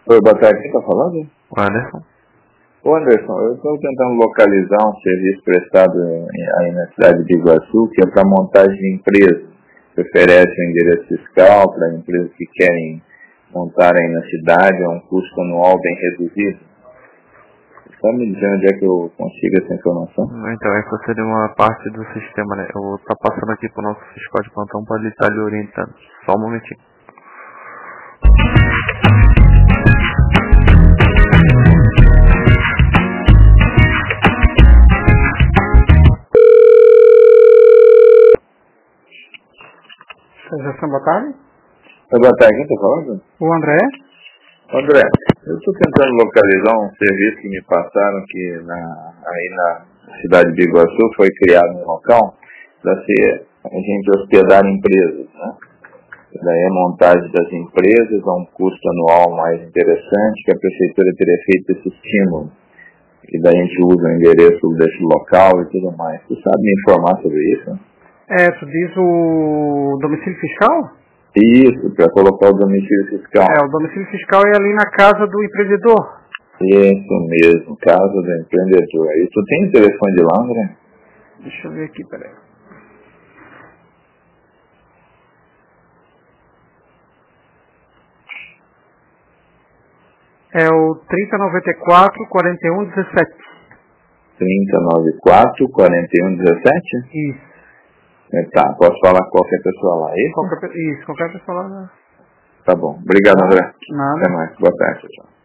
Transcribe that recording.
Oi, boa tarde, quem está falando? O Anderson. Ô Anderson, eu estou tentando localizar um serviço prestado aí na cidade de Iguaçu, que é para montagem de empresas, que oferece um endereço fiscal para empresas que querem montar aí na cidade a um custo anual bem reduzido. Está me dizendo onde é que eu consigo essa informação? Então, essa seria uma parte do sistema, né? Eu vou estar passando aqui para o nosso fiscal de plantão para ele estar lhe orientando. Só um momentinho. Sugestão, boa tarde. Oi, boa tarde, quem está falando? O André. André, eu estou tentando localizar um serviço que me passaram que aí na cidade de Iguaçu foi criado um local para ser a gente hospedar empresas, né? E daí a montagem das empresas a um custo anual mais interessante, que a prefeitura teria feito esse estímulo. E daí a gente usa o endereço desse local e tudo mais. Você sabe me informar sobre isso? Tu diz o domicílio fiscal? Isso, para colocar o domicílio fiscal. O domicílio fiscal é ali na casa do empreendedor. Isso mesmo, casa do empreendedor. E tu tem o telefone de lá, André? Deixa eu ver aqui, peraí. É o 3094-4117. 3094-4117? Isso. Tá, posso falar com qualquer pessoa lá, é isso? Qualquer pessoa lá. Tá bom. Obrigado, André. Nada. Até mais. Boa tarde, tchau.